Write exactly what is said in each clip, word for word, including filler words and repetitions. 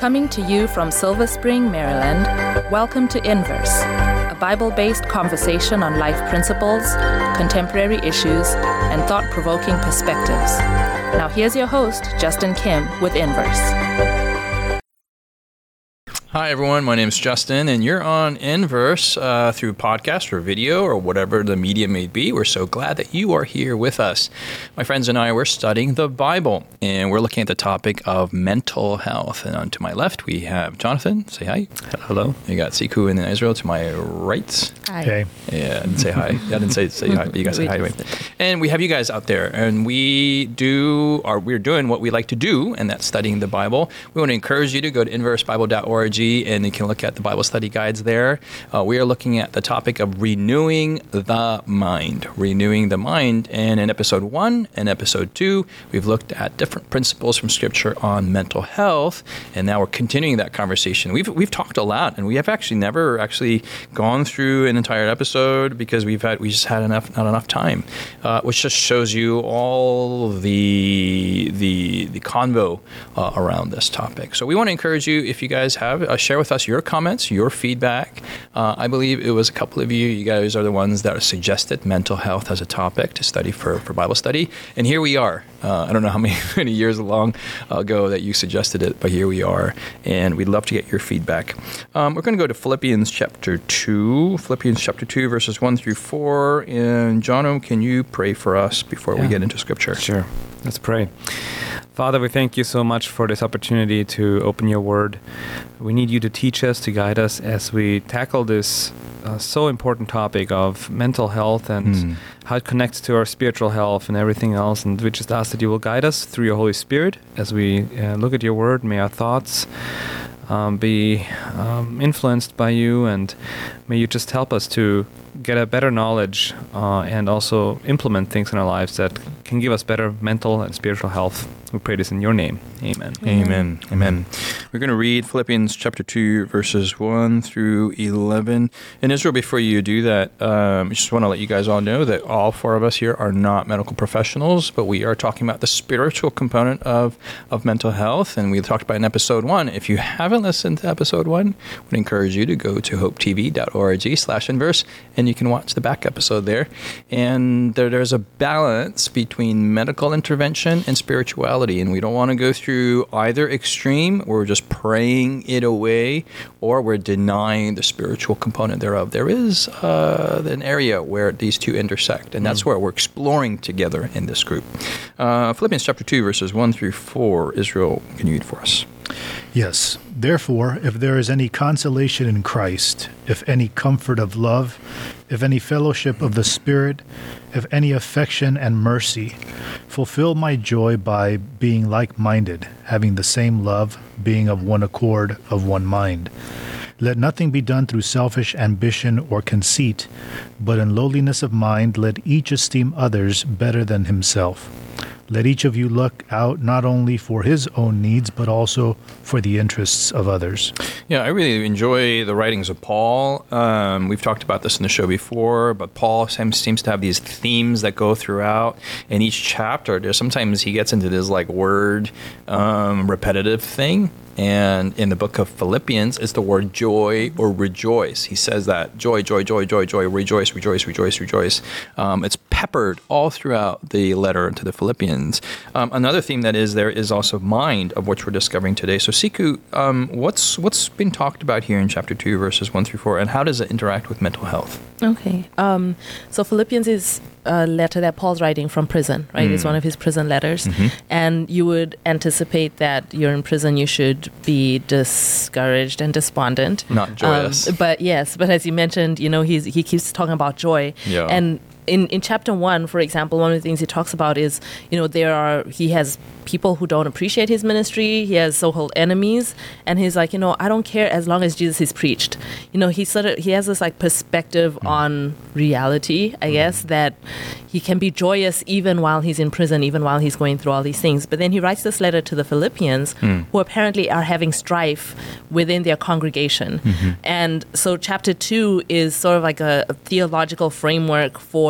Coming to you from Silver Spring, Maryland, welcome to Inverse, a Bible-based conversation on life principles, contemporary issues, and thought-provoking perspectives. Now here's your host, Justin Kim, with Inverse. Hi, everyone. My name is Justin, and you're on Inverse uh, through podcast or video or whatever the media may be. We're so glad that you are here with us. My friends and I, we're studying the Bible, and we're looking at the topic of mental health. And on to my left, we have Jonathan. Say hi. Hello. You got Siku in Israel to my right. Hi. Hey. Yeah, I didn't say hi. I didn't say say hi, but you guys say hi anyway. And we have you guys out there, and we do, or we're doing what we like to do, and that's studying the Bible. We want to encourage you to go to inverse bible dot org, and you can look at the Bible study guides there. Uh, we are looking at the topic of renewing the mind. Renewing the mind. And in episode one and episode two, we've looked at different principles from Scripture on mental health, and now we're continuing that conversation. We've we've talked a lot, and we have actually never actually gone through an entire episode because we've had we just had enough not enough time, uh, which just shows you all the the the convo uh, around this topic. So we want to encourage you, if you guys have. Uh, share with us your comments, your feedback. Uh, I believe it was a couple of you. You guys are the ones that suggested mental health as a topic to study for, for Bible study. And here we are. Uh, I don't know how many, many years long ago that you suggested it, but here we are. And we'd love to get your feedback. Um, we're going to go to Philippians chapter two. Philippians chapter two, verses one through four. And Jono, can you pray for us before yeah. we get into Scripture? Sure. Let's pray. Father, we thank you so much for this opportunity to open your word. We need you to teach us, to guide us as we tackle this uh, so important topic of mental health and mm. how it connects to our spiritual health and everything else. And we just ask that you will guide us through your Holy Spirit as we uh, look at your word. May our thoughts um, be um, influenced by you, and may you just help us to get a better knowledge uh, and also implement things in our lives that can give us better mental and spiritual health. We pray this in your name. Amen. Amen. Amen. We're going to read Philippians chapter two, verses one through eleven. And Israel, before you do that, um, I just want to let you guys all know that all four of us here are not medical professionals, but we are talking about the spiritual component of, of mental health. And we talked about in episode one. If you haven't listened to episode one, I would encourage you to go to hope t v dot org slash inverse, and you can watch the back episode there. And there, there's a balance between medical intervention and spirituality. And we don't want to go through either extreme, where we're just praying it away, or we're denying the spiritual component thereof. There is uh, an area where these two intersect, and that's mm. where we're exploring together in this group. Uh, Philippians chapter two, verses one through four. Israel, can you read for us? Yes. Therefore, if there is any consolation in Christ, if any comfort of love, if any fellowship of the Spirit, if any affection and mercy, fulfill my joy by being like-minded, having the same love, being of one accord, of one mind. Let nothing be done through selfish ambition or conceit, but in lowliness of mind let each esteem others better than himself. Let each of you look out not only for his own needs, but also for the interests of others. Yeah, I really enjoy the writings of Paul. Um, we've talked about this in the show before, but Paul seems to have these themes that go throughout in each chapter. There's sometimes he gets into this like word um, repetitive thing. And in the book of Philippians, it's the word joy or rejoice. He says that joy, joy, joy, joy, joy, rejoice, rejoice, rejoice, rejoice. Um, it's peppered all throughout the letter to the Philippians. Um, another theme that is there is also mind, of which we're discovering today. So Siku, um, what's what's been talked about here in chapter two, verses one through four, and how does it interact with mental health? Okay. Um, so Philippians is a letter that Paul's writing from prison, right? Mm. It's one of his prison letters. Mm-hmm. And you would anticipate that you're in prison, you should be discouraged and despondent. Not joyous. Um, but yes, but as you mentioned, you know, he's, he keeps talking about joy. Yeah. And in, in chapter one, for example, one of the things he talks about is, you know, there are, he has people who don't appreciate his ministry. He has so-called enemies. And he's like, you know, I don't care as long as Jesus is preached. You know, he sort of, he has this like perspective mm. on reality, I mm. guess, that he can be joyous even while he's in prison, even while he's going through all these things. But then he writes this letter to the Philippians, mm. who apparently are having strife within their congregation. Mm-hmm. And so chapter two is sort of like a, a theological framework for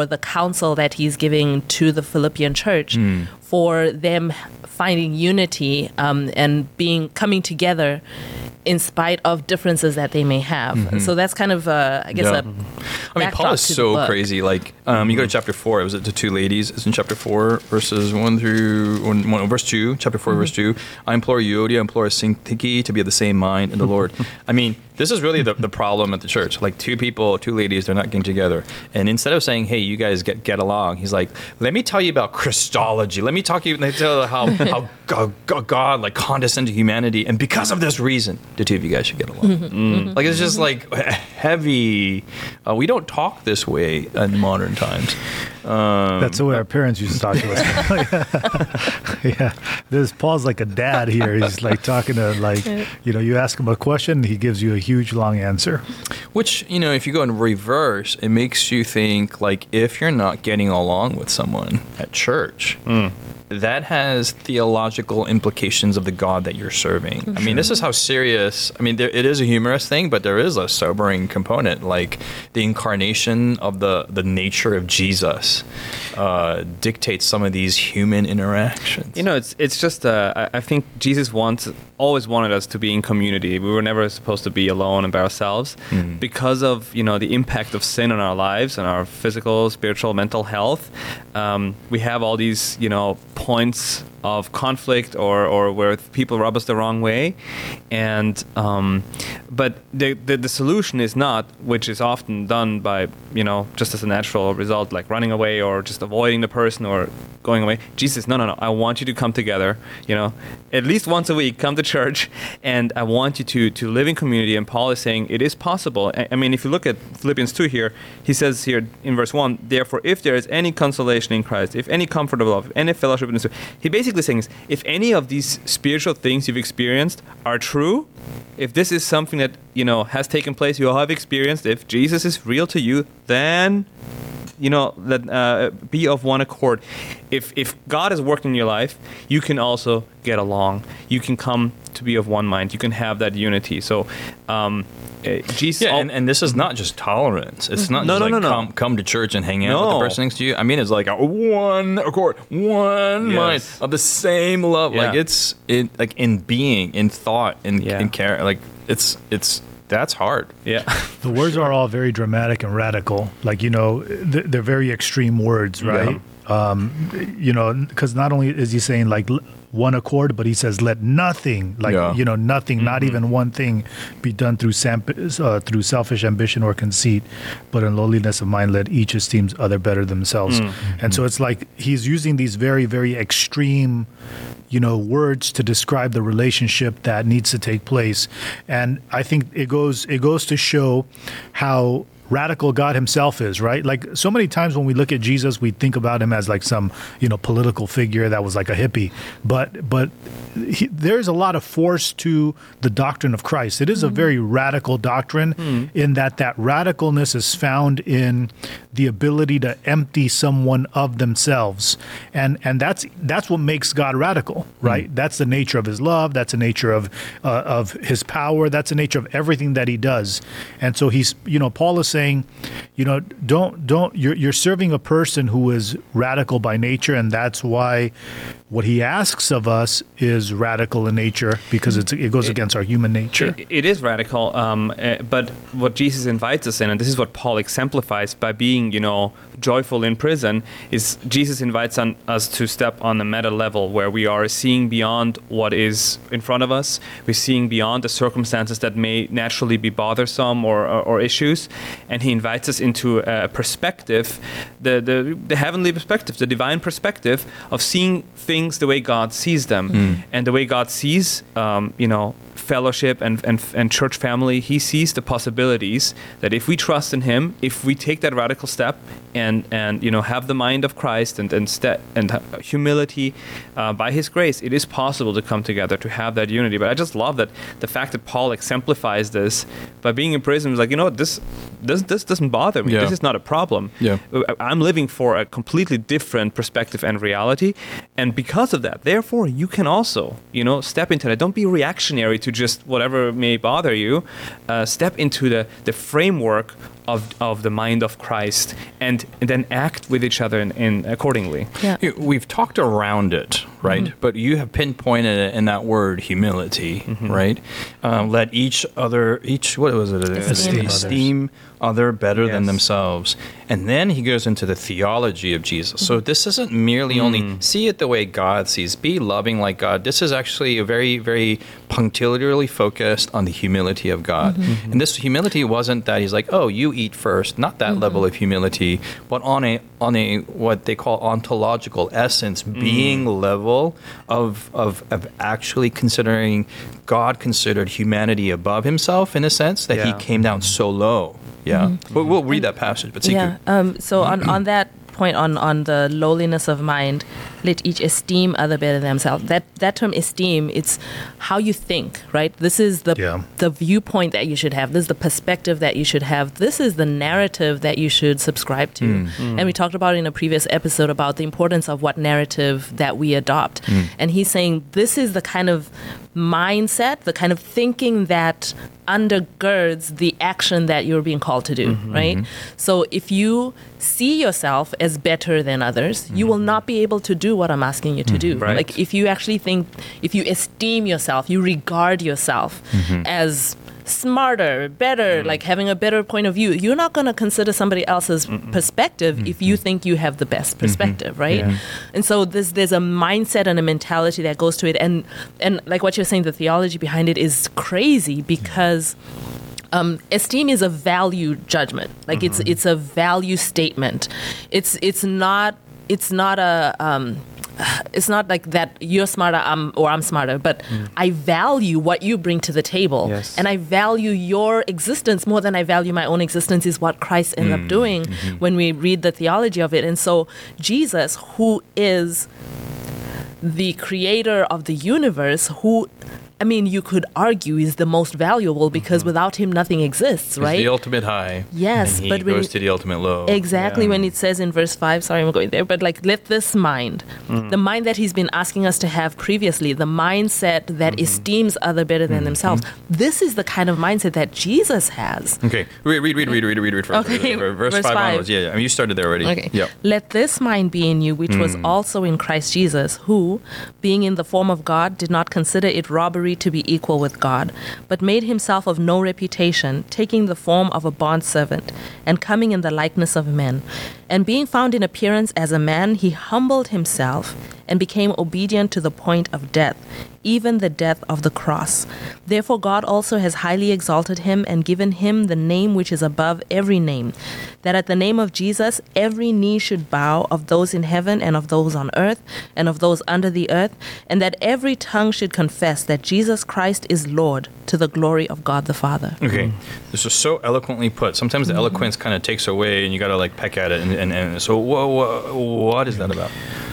the counsel that he's giving to the Philippian church Mm. for them finding unity um, and being coming together in spite of differences that they may have. Mhm. So that's kind of, uh, I guess, Yeah. a I mean, Paul backdrop is to the so book. crazy. Like, um, you go to chapter four. It was it the two ladies? It's in chapter four, verses one through one, one verse two. Chapter four, verse two. I implore Euodia, I implore Syntyche to be of the same mind in the Lord. I mean, this is really the, the problem at the church. Like, two people, two ladies, they're not getting together. And instead of saying, "Hey, you guys get get along," he's like, "Let me tell you about Christology. Let me talk you. Let me tell you how how God, God like condescended to humanity, and because of this reason, the two of you guys should get along." Mm. Like, it's just like heavy. Uh, we don't talk this way in modern times. Um, That's the way our parents used to talk to us. Yeah, this Paul's like a dad here. He's like talking to like, you know, you ask him a question, he gives you a huge long answer. Which, you know, if you go in reverse, it makes you think like if you're not getting along with someone at church, Mm. that has theological implications of the God that you're serving. I mean, this is how serious. I mean, there, it is a humorous thing, but there is a sobering component, like the incarnation of the the nature of Jesus uh, dictates some of these human interactions. You know, it's it's just. Uh, I, I think Jesus wants always wanted us to be in community. We were never supposed to be alone and by ourselves, Mm. because of you know the impact of sin on our lives and our physical, spiritual, mental health. Um, we have all these you know points of conflict or or where people rub us the wrong way, and um, but the, the the solution is not, which is often done by you know just as a natural result, like running away or just avoiding the person or going away. Jesus, no, no, no. I want you to come together. You know, at least once a week, come to church, and I want you to to live in community. And Paul is saying it is possible. I, I mean, if you look at Philippians two here, he says here in verse one, therefore, if there is any consolation in Christ, if any comfort of love, if any fellowship in the Spirit, he basically saying is, if any of these spiritual things you've experienced are true, if this is something that you know has taken place, you all have experienced, if Jesus is real to you, then you know let uh, be of one accord. If if God is working in your life, you can also get along. You can come to be of one mind. You can have that unity. So, um, uh, Jesus. Yeah, al- and, and this is not just tolerance. It's not No, just no, like no, no. Come, come to church and hang out with No. the person next to you. I mean, it's like a one accord, one Yes. mind of the same love. Like Yeah. it's in like in being, in thought, in Yeah. in care. Like it's it's that's hard. yeah. The words are all very dramatic and radical. Like, you know, th- they're very extreme words, right? Um, you know, because not only is he saying like l- one accord, but he says let nothing, like, Yeah. you know, nothing, not even one thing be done through sam- uh, through selfish ambition or conceit, but in lowliness of mind let each esteems other better themselves. And so it's like he's using these very, very extreme, you know, words to describe the relationship that needs to take place. And I think it goes it goes to show how radical God himself is, right? Like so many times when we look at Jesus, we think about him as like some, you know, political figure that was like a hippie. But but he, there's a lot of force to the doctrine of Christ. It is a very radical doctrine in that that radicalness is found in the ability to empty someone of themselves. And and that's that's what makes God radical, right? That's the nature of his love, that's the nature of uh, of his power, that's the nature of everything that he does. And so he's, you know, Paul is saying, you know, don't don't you're you're serving a person who is radical by nature, and that's why what he asks of us is radical in nature, because it's, it goes against our human nature. It, it is radical, um, uh, but what Jesus invites us in, and this is what Paul exemplifies by being, you know, joyful in prison, is Jesus invites on, us to step on the meta level where we are seeing beyond what is in front of us. We're seeing beyond the circumstances that may naturally be bothersome or, or, or issues, and he invites us into a perspective, the, the, the heavenly perspective, the divine perspective of seeing things the way God sees them. Mm. And the way God sees, um, you know, fellowship and, and and church family, he sees the possibilities that if we trust in him, if we take that radical step and and you know have the mind of Christ and and, ste- and humility uh, by his grace, it is possible to come together to have that unity. But I just love that the fact that Paul exemplifies this by being in prison. He's like, you know what, this this this doesn't bother me. Yeah. This is not a problem. Yeah. I'm living for a completely different perspective and reality, and because of that, therefore, you can also, you know, step into that. Don't be reactionary to just whatever may bother you. Uh, step into the, the framework of of the mind of Christ, and, and then act with each other in, in accordingly. Yeah. You- We've talked around it, right? Mm-hmm. But you have pinpointed it in that word humility, right? Um, let each other, each, what was it? Esteem Esteem other better than Yes. themselves. And then he goes into the theology of Jesus. So this isn't merely only see it the way God sees, be loving like God. This is actually a very, very punctiliarly focused on the humility of God. And this humility wasn't that he's like, oh, you eat first, not that level of humility, but on a on a what they call ontological essence, being level of, of of actually considering God considered humanity above himself in a sense that he Yeah. came down so low. Yeah. But we'll read that passage. But Yeah. Um, so on, on that point, on, on the lowliness of mind, let each esteem other better than themselves. That that term esteem, it's how you think, right? This is the Yeah. the viewpoint that you should have. This is the perspective that you should have. This is the narrative that you should subscribe to. And we talked about in a previous episode about the importance of what narrative that we adopt. And he's saying this is the kind of mindset, the kind of thinking that undergirds the action that you're being called to do, right? So if you see yourself as better than others, you will not be able to do what I'm asking you to do. Right. Like if you actually think, if you esteem yourself, you regard yourself as smarter, better, like having a better point of view, you're not going to consider somebody else's perspective if you think you have the best perspective, right? Yeah. And so there's there's a mindset and a mentality that goes to it, and and like what you're saying, the theology behind it is crazy because Um, esteem is a value judgment. Like it's it's a value statement. It's it's not it's not a um, it's not like that you're smarter I'm, or I'm smarter, but I value what you bring to the table, Yes. and I value your existence more than I value my own existence. Is what Christ ended up doing when we read the theology of it. And so Jesus, who is the creator of the universe, who I mean, you could argue is the most valuable because without him, nothing exists, He's right? the ultimate high. Yes, and he but when goes you- to the ultimate low. Exactly Yeah. when it says in verse five, sorry, I'm going there, but like, let this mind, the mind that he's been asking us to have previously, the mindset that esteems other better than themselves, this is the kind of mindset that Jesus has. Okay, read, read, read, read, read, read, read first. Okay, Verse, verse five, five. onwards. Yeah, yeah. I mean, you started there already. Okay. Yep. Let this mind be in you, which was also in Christ Jesus, who, being in the form of God, did not consider it robbery to be equal with God, but made himself of no reputation, taking the form of a bondservant, and coming in the likeness of men. And being found in appearance as a man, he humbled himself and became obedient to the point of death, even the death of the cross. Therefore God also has highly exalted him and given him the name which is above every name, that at the name of Jesus every knee should bow, of those in heaven and of those on earth and of those under the earth, and that every tongue should confess that Jesus Christ is Lord, to the glory of God the Father. Okay, this is so eloquently put. Sometimes the eloquence kind of takes away, and you got to like peck at it. And, and, and so, wha- wha- what is that about?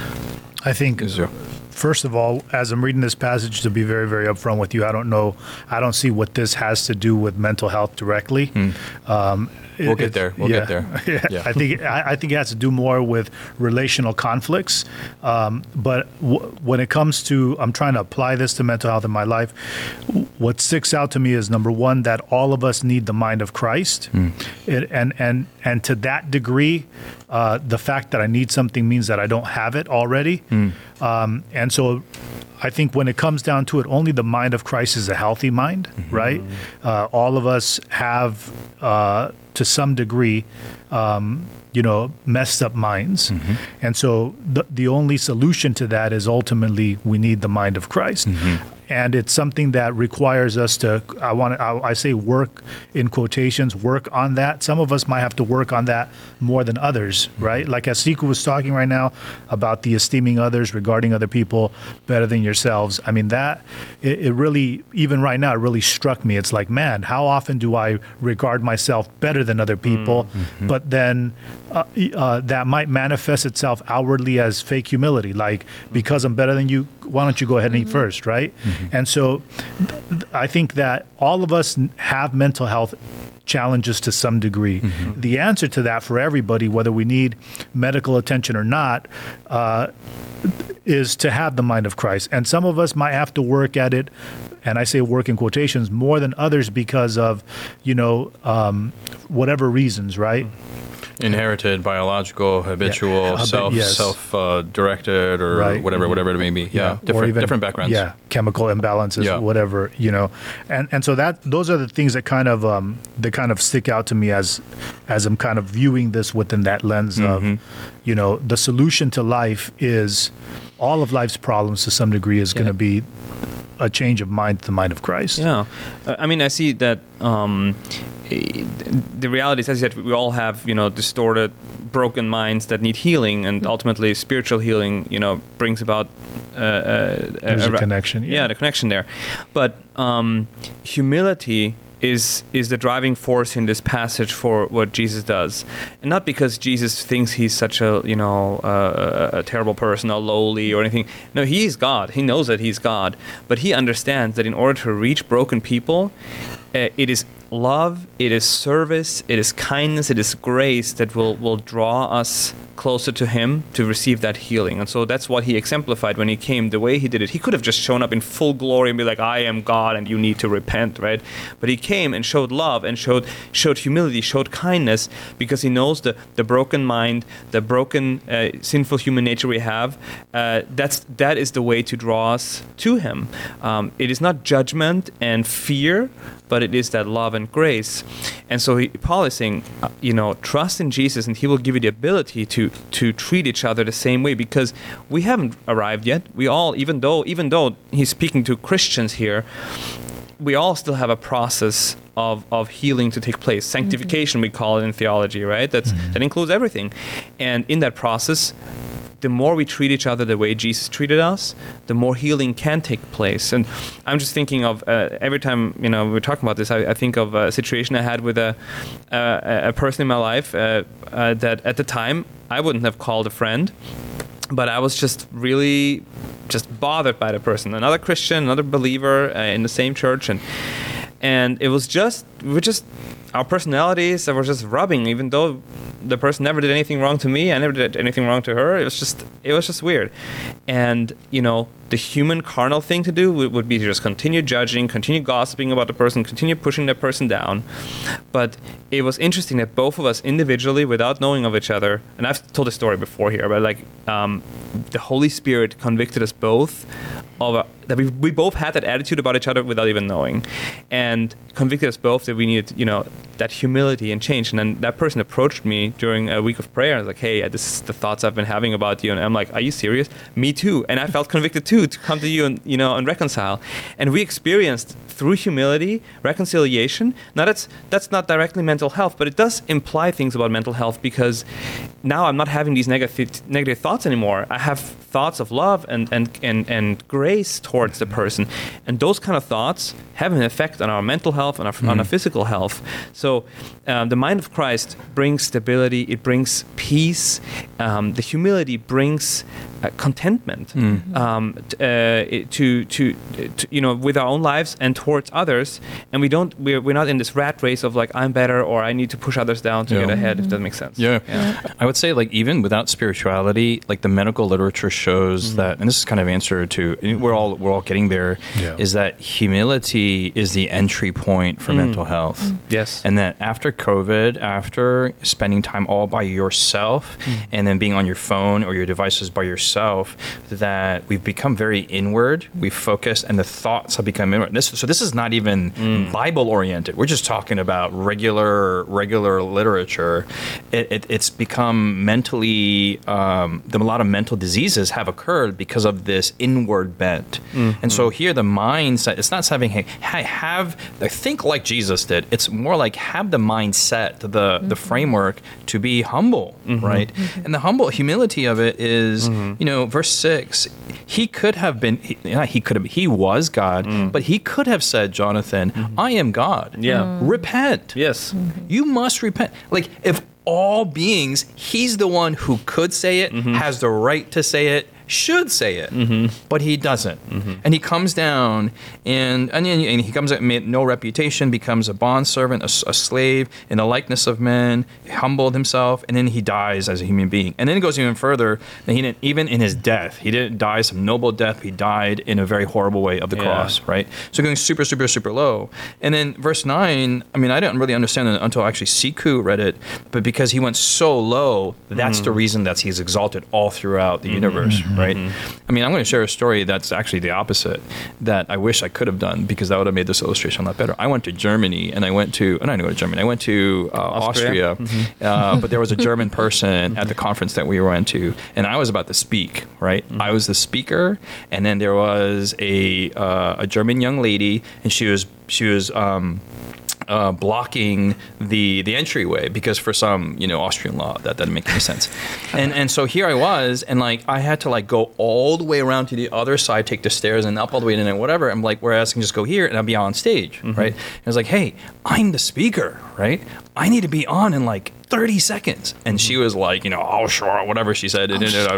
I think, Is there- first of all, as I'm reading this passage, to be very, very upfront with you, I don't know, I don't see what this has to do with mental health directly. Um, it- We'll get it- there. We'll yeah. get there. Yeah. Yeah. I think I, I think it has to do more with relational conflicts. Um, but w- when it comes to, I'm trying to apply this to mental health in my life. w- What sticks out to me is number one, that all of us need the mind of Christ, it, and and and to that degree, uh, the fact that I need something means that I don't have it already. Um, and so I think when it comes down to it, only the mind of Christ is a healthy mind, right? Uh, all of us have, uh, to some degree, um, you know, messed up minds. And so the, the only solution to that is ultimately we need the mind of Christ. And it's something that requires us to, I want to, I, I say work in quotations, work on that. Some of us might have to work on that more than others, right? Like as Siku was talking right now about the esteeming others, regarding other people better than yourselves. I mean, that, it, it really, even right now, it really struck me. It's like, man, how often do I regard myself better than other people? But then uh, uh, that might manifest itself outwardly as fake humility. Like, because I'm better than you, why don't you go ahead and eat first, right? And so th- I think that all of us n- have mental health challenges to some degree. Mm-hmm. The answer to that for everybody, whether we need medical attention or not, uh, is to have the mind of Christ. And some of us might have to work at it, and I say work in quotations, more than others because of, you know, um, whatever reasons, right? Inherited, biological, habitual, yeah. self, yes. self uh, directed, or right. whatever, whatever it may be. Yeah, yeah. different, even, different backgrounds. Yeah, chemical imbalances, yeah. whatever, you know, and and so that those are the things that kind of um, that kind of stick out to me as as I'm kind of viewing this within that lens mm-hmm. of, you know, the solution to life is all of life's problems to some degree is yeah. going to be a change of mind to the mind of Christ. Yeah, I mean, I see that um, the reality is, as you said, we all have, you know, distorted, broken minds that need healing, and ultimately spiritual healing, you know, brings about uh, uh, there's a, a, a connection. Yeah. yeah, the connection there. But um, humility is is the driving force in this passage for what Jesus does, and not because Jesus thinks he's such a you know uh, a terrible person or lowly or anything. No, he's God. He knows that he's God, but he understands that in order to reach broken people, uh, it is love, it is service, it is kindness, it is grace that will will draw us closer to him to receive that healing. And so that's what he exemplified when he came, the way he did it. He could have just shown up in full glory and be like, I am God and you need to repent, right? But he came and showed love and showed showed humility, showed kindness, because he knows the, the broken mind, the broken uh, sinful human nature we have. Uh, that's that is the way to draw us to him. Um, it is not judgment and fear, but it is that love and grace. And so he, Paul is saying, uh, you know, trust in Jesus and he will give you the ability to to treat each other the same way, because we haven't arrived yet. We all, even though even though he's speaking to Christians here, we all still have a process of, of healing to take place. Sanctification, mm-hmm. we call it in theology, right? That's mm-hmm. that includes everything. And in that process, the more we treat each other the way Jesus treated us, the more healing can take place. And I'm just thinking of uh, every time you know we're talking about this, I, I think of a situation I had with a uh, a person in my life uh, uh, that at the time I wouldn't have called a friend, but I was just really just bothered by the person. Another Christian, another believer uh, in the same church, and and it was just we were just. Our personalities were just rubbing, even though the person never did anything wrong to me, I never did anything wrong to her. It was just, it was just weird. And, you know, the human carnal thing to do would, would be to just continue judging, continue gossiping about the person, continue pushing that person down. But it was interesting that both of us individually, without knowing of each other, and I've told this story before here, but like um, the Holy Spirit convicted us both of a, that we we both had that attitude about each other without even knowing, and convicted us both that we needed, you know, that humility and change. And then that person approached me during a week of prayer and was like, hey, this is the thoughts I've been having about you. And I'm like, are you serious? Me too. And I felt convicted too to come to you and, you know, and reconcile. And we experienced through humility reconciliation. Now that's that's not directly mental health, but it does imply things about mental health, because now I'm not having these negative negative thoughts anymore. I have thoughts of love and and and, and grace towards the person, and those kind of thoughts have an effect on our mental health and our, mm. on our physical health. So um, the mind of Christ brings stability, it brings peace. Um, the humility brings uh, contentment mm. um, t- uh, to, to to you know with our own lives and towards others. And we don't we're we're not in this rat race of like I'm better or I need to push others down to yeah. get ahead. Mm-hmm. If that makes sense. Yeah. yeah, I would say like even without spirituality, like the medical literature shows mm-hmm. that, and this is kind of answer to we're all we're all getting there. Yeah. Is that humility is the entry point for mm. mental health. Mm. Yes. And that after COVID, after spending time all by yourself mm. and then being on your phone or your devices by yourself, that we've become very inward, we've focused, and the thoughts have become inward. This, so this is not even mm. Bible oriented. We're just talking about regular regular literature. It, it, it's become mentally, um, the, a lot of mental diseases have occurred because of this inward bent. Mm. And so here the mindset, it's not having, hey, have, like, think like Jesus did. It's more like have the mindset, the mm-hmm. the framework to be humble, mm-hmm. right? Mm-hmm. And the humble humility of it is, mm-hmm. you know, verse six, he could have been, he, he could have, he was God, mm. but he could have said, Jonathan, mm-hmm. I am God. Yeah. Mm. Repent. Yes. Mm-hmm. You must repent. Like if all beings, he's the one who could say it, mm-hmm. has the right to say it, should say it, Mm-hmm. but he doesn't. And he comes down, and and, and he comes up, made no reputation, becomes a bondservant, a, a slave in the likeness of men, humbled himself, and then he dies as a human being. And then it goes even further. That he didn't, even in his death, he didn't die some noble death. He died in a very horrible way of the Yeah. cross, right? So going super, super, super low. And then verse nine, I mean, I didn't really understand it until actually Siku read it, but because he went so low, that's the reason that he's exalted all throughout the universe, right? I mean, I'm going to share a story that's actually the opposite that I wish I could have done because that would have made this illustration a lot better. I went to Germany and I went to, and I didn't go to Germany, I went to uh, Austria, Austria. uh, but there was a German person at the conference that we went to, and I was about to speak, right? I was the speaker, and then there was a uh, a German young lady, and she was she was um, uh, blocking the the entryway because for some you know Austrian law that doesn't make any sense, and and so here I was, and like I had to like go all the way around to the other side, take the stairs, and up all the way in and whatever. I'm like, whereas I can just go here and I'll be on stage, right? And I was like, hey, I'm the speaker, right? I need to be on in like thirty seconds. And she was like, you know, oh, sure, whatever she said. And,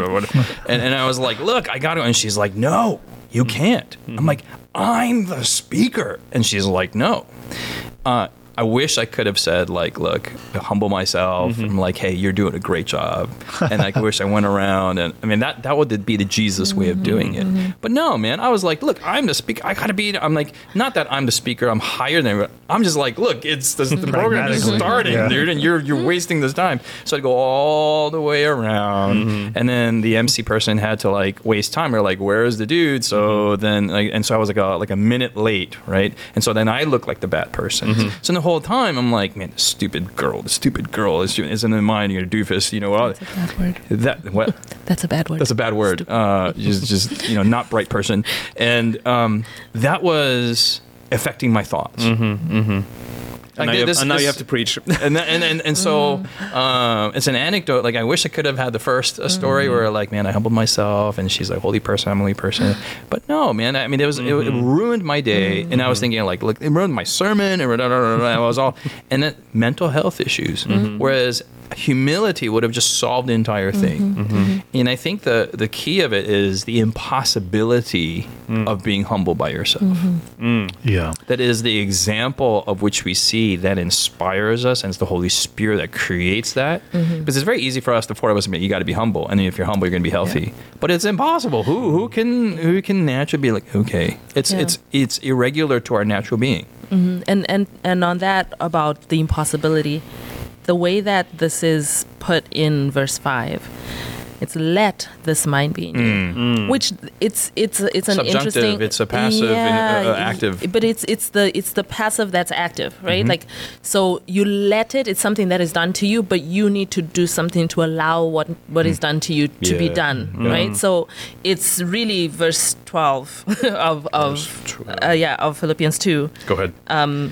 and, and I was like, look, I got to. And she's like, no, you can't. I'm like, I'm the speaker. And she's like, no. Uh, I wish I could have said, like, look, humble myself. Mm-hmm. I'm like, hey, you're doing a great job. And I wish I went around. And I mean, that, that would be the Jesus way of doing it. Mm-hmm. But no, man, I was like, look, I'm the speaker. I got to be, I'm like, not that I'm the speaker. I'm higher than everyone. I'm just like, look, it's the, the program is starting, yeah. dude, and you're you're wasting this time. So I'd go all the way around. Mm-hmm. And then the M C person had to, like, waste time. They're like, where's the dude? So mm-hmm. then, like, and so I was like a, like a minute late, right? And so then I looked like the bad person. Mm-hmm. So the whole time I'm like, man, the stupid girl, the stupid girl is isn't in mind. You're a doofus, you know. That's a bad word. That what? That's a bad word. That's a bad word. Uh, just, just you know, not bright person, and um, that was affecting my thoughts. Mm-hmm, mm-hmm. And, now, you have, this, and now this, you have to preach. and, and and and so uh, it's an anecdote. Like I wish I could have had the first a story mm-hmm. where like, man, I humbled myself, and she's like, holy person, I'm a holy person. But no, man. I mean, it was mm-hmm. it, it ruined my day, mm-hmm. and I was thinking like, look, it ruined my sermon, and I was all, and then mental health issues. Mm-hmm. Whereas humility would have just solved the entire thing. Mm-hmm. Mm-hmm. And I think the the key of it is the impossibility mm. of being humble by yourself. Mm-hmm. Mm. Yeah. That is the example of which we see that inspires us, and it's the Holy Spirit that creates that. Mm-hmm. Because it's very easy for us, the four of us, admit you got to be humble, and if you're humble, you're going to be healthy. Yeah. But it's impossible. Who who can who can naturally be like, okay, it's yeah. it's it's irregular to our natural being. Mm-hmm. And and and on that about the impossibility. The way that this is put in verse five, it's let this mind be in you, mm. Mm. which it's it's it's an subjunctive, interesting. It's a passive, yeah, and, uh, active. But it's it's the it's the passive that's active, right? Mm-hmm. Like so, you let it. It's something that is done to you, but you need to do something to allow what what mm. is done to you to yeah. be done, mm. right? So it's really verse twelve of of twelve. Uh, yeah of Philippians two. Go ahead. Um,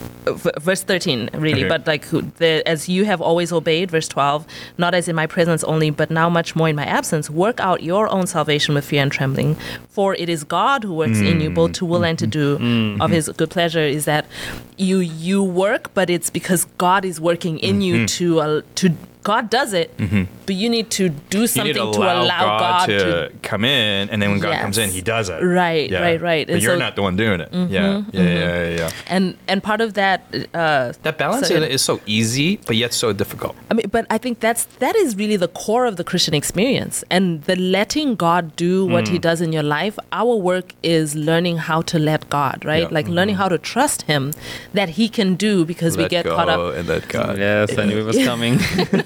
verse thirteen, really, okay. but like the, as you have always obeyed, verse twelve, not as in my presence only, but now much more in my absence, work out your own salvation with fear and trembling, for it is God who works mm. in you both to will and to do mm. of his good pleasure. Is that you you work, but it's because God is working in mm-hmm. you to uh, to God does it, mm-hmm. but you need to do something to allow, to allow God, God to, to come in, and then when God yes. comes in, He does it. Right, yeah. right, right. But and you're so, not the one doing it. Mm-hmm, yeah. Yeah, mm-hmm. yeah, yeah, yeah. And and part of that uh, that balance so, is so easy, but yet so difficult. I mean, but I think that's that is really the core of the Christian experience, and the letting God do what mm. He does in your life. Our work is learning how to let God, right? Yeah. Like mm-hmm. learning how to trust Him that He can do, because let we get go caught up. And let God. Yes, I knew it was coming.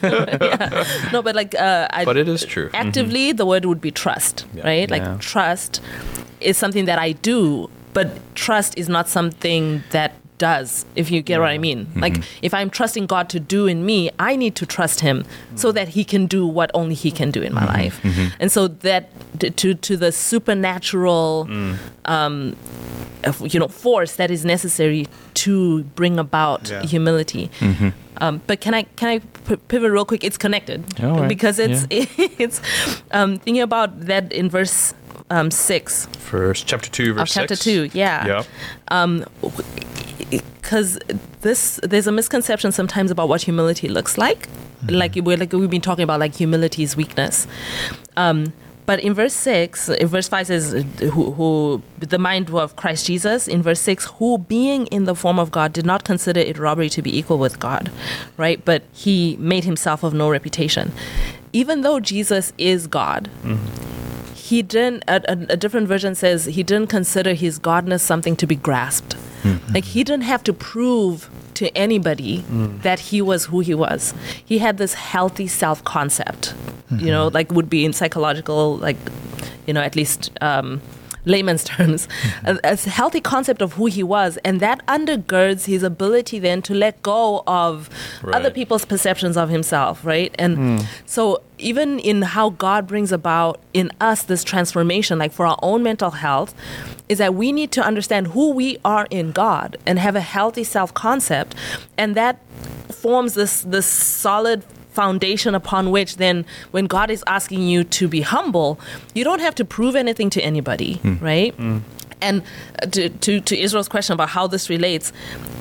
yeah. No, but like, uh, I, but it is true. Actively, mm-hmm. the word would be trust, yeah. right? Like yeah. trust is something that I do, but trust is not something that does, if you get yeah. what I mean. Mm-hmm. Like, if I'm trusting God to do in me, I need to trust Him mm-hmm. so that He can do what only He can do in my mm-hmm. life. Mm-hmm. And so that to to the supernatural, mm. um, you know, force that is necessary to bring about yeah. humility. Mm-hmm. Um, but can I can I p- pivot real quick? It's connected right. because it's yeah. it's um, thinking about that in verse um, six. First chapter two, verse of chapter six. two, yeah. Yeah. Um, because this there's a misconception sometimes about what humility looks like. Mm-hmm. Like we're like we've been talking about, like humility is weakness. Um, But in verse six, in verse five says, who, who the mind of Christ Jesus. In verse six, who being in the form of God did not consider it robbery to be equal with God, right? But he made himself of no reputation. Even though Jesus is God, mm-hmm. he didn't, a, a, a different version says, he didn't consider his godness something to be grasped. Mm-hmm. Like, he didn't have to prove to anybody mm. that he was who he was. He had this healthy self-concept, mm-hmm. you know, like would be in psychological, like, you know, at least um, layman's terms, mm-hmm. a, a healthy concept of who he was. And that undergirds his ability then to let go of right. other people's perceptions of himself, right? And mm. so even in how God brings about in us this transformation, like for our own mental health, is that we need to understand who we are in God and have a healthy self-concept. And that forms this, this solid foundation upon which then when God is asking you to be humble, you don't have to prove anything to anybody, mm. right? Mm. And to, to, to Israel's question about how this relates,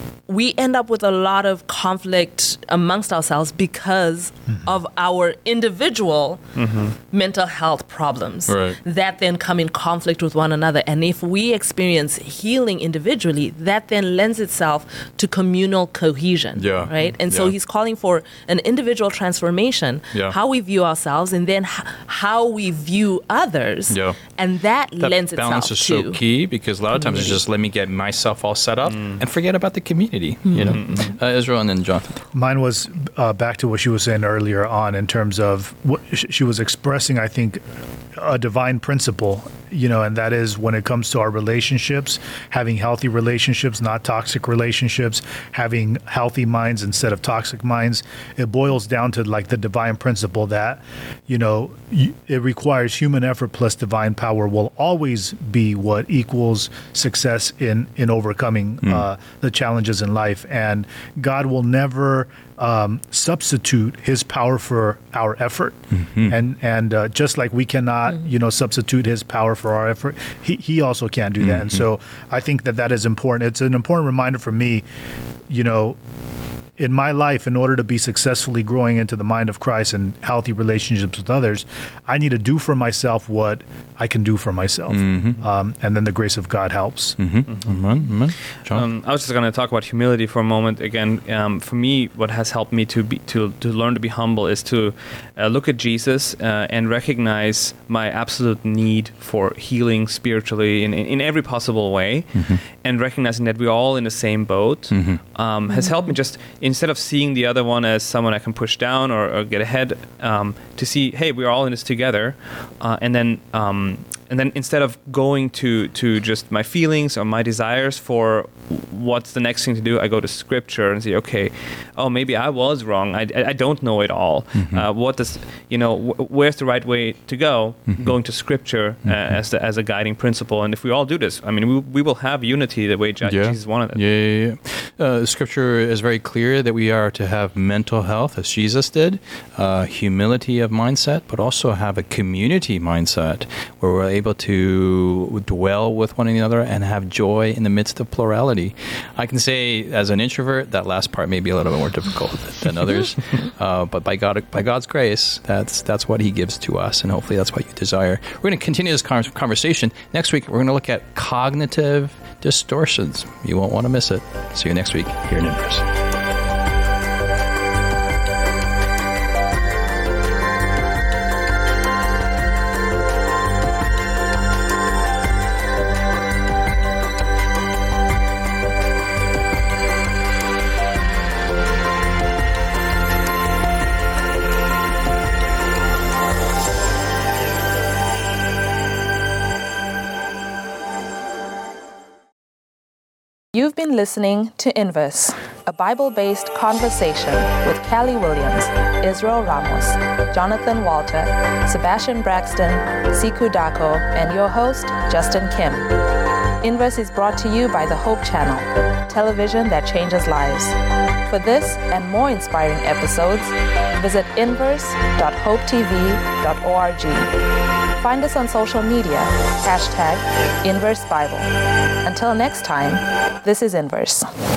we end up with a lot of conflict amongst ourselves because mm-hmm. of our individual mm-hmm. mental health problems right. that then come in conflict with one another. And if we experience healing individually, that then lends itself to communal cohesion, yeah. right? And yeah. so he's calling for an individual transformation, yeah. how we view ourselves, and then h- how we view others. Yeah. And that, that lends itself to... balance is so key, because a lot of times it's just let me get myself all set up mm. and forget about the community. You know, mm-hmm. uh, Israel, and then Jonathan. Mine was uh, back to what she was saying earlier on in terms of what sh- she was expressing, I think, a divine principle, you know, and that is when it comes to our relationships, having healthy relationships, not toxic relationships, having healthy minds instead of toxic minds. It boils down to like the divine principle that, you know, y- it requires human effort plus divine power will always be what equals success in, in overcoming mm. uh, the challenges in life. And God will never um, substitute his power for our effort. Mm-hmm. And and uh, just like we cannot, mm-hmm. you know, substitute his power for our effort, he, he also can't do that. Mm-hmm. And so I think that that is important. It's an important reminder for me, you know, in my life, in order to be successfully growing into the mind of Christ and healthy relationships with others, I need to do for myself what I can do for myself. Mm-hmm. Um, and then the grace of God helps. Mm-hmm. Mm-hmm. Amen. John? Um, I was just going to talk about humility for a moment. Again, um, for me, what has helped me to be to, to learn to be humble is to uh, look at Jesus uh, and recognize my absolute need for healing spiritually in, in, in every possible way, mm-hmm. and recognizing that we're all in the same boat mm-hmm. um, has helped me just... In Instead of seeing the other one as someone I can push down or, or get ahead, um, to see, hey, we're all in this together, uh, and then um, and then instead of going to to just my feelings or my desires for what's the next thing to do, I go to Scripture and say, okay, oh, maybe I was wrong. I, I don't know it all. Mm-hmm. Uh, what does you know? Wh- where's the right way to go? Mm-hmm. Going to Scripture mm-hmm. uh, as the, as a guiding principle. And if we all do this, I mean, we we will have unity the way yeah. Jesus wanted it. Yeah, yeah, yeah. Uh, scripture is very clear that we are to have mental health, as Jesus did, uh, humility of mindset, but also have a community mindset where we're able to dwell with one another and have joy in the midst of plurality. I can say, as an introvert, that last part may be a little bit more difficult than others, uh, but by God, by God's grace, that's that's what He gives to us, and hopefully that's what you desire. We're going to continue this conversation next week. We're going to look at cognitive distortions. You won't want to miss it. See you next week here in Inverse. You've been listening to Inverse, a Bible-based conversation with Callie Williams, Israel Ramos, Jonathan Walter, Sebastian Braxton, Siku Dako, and your host, Justin Kim. Inverse is brought to you by the Hope Channel, television that changes lives. For this and more inspiring episodes, visit inverse dot hope t v dot org. Find us on social media, hashtag Inverse Bible. Until next time, this is Inverse.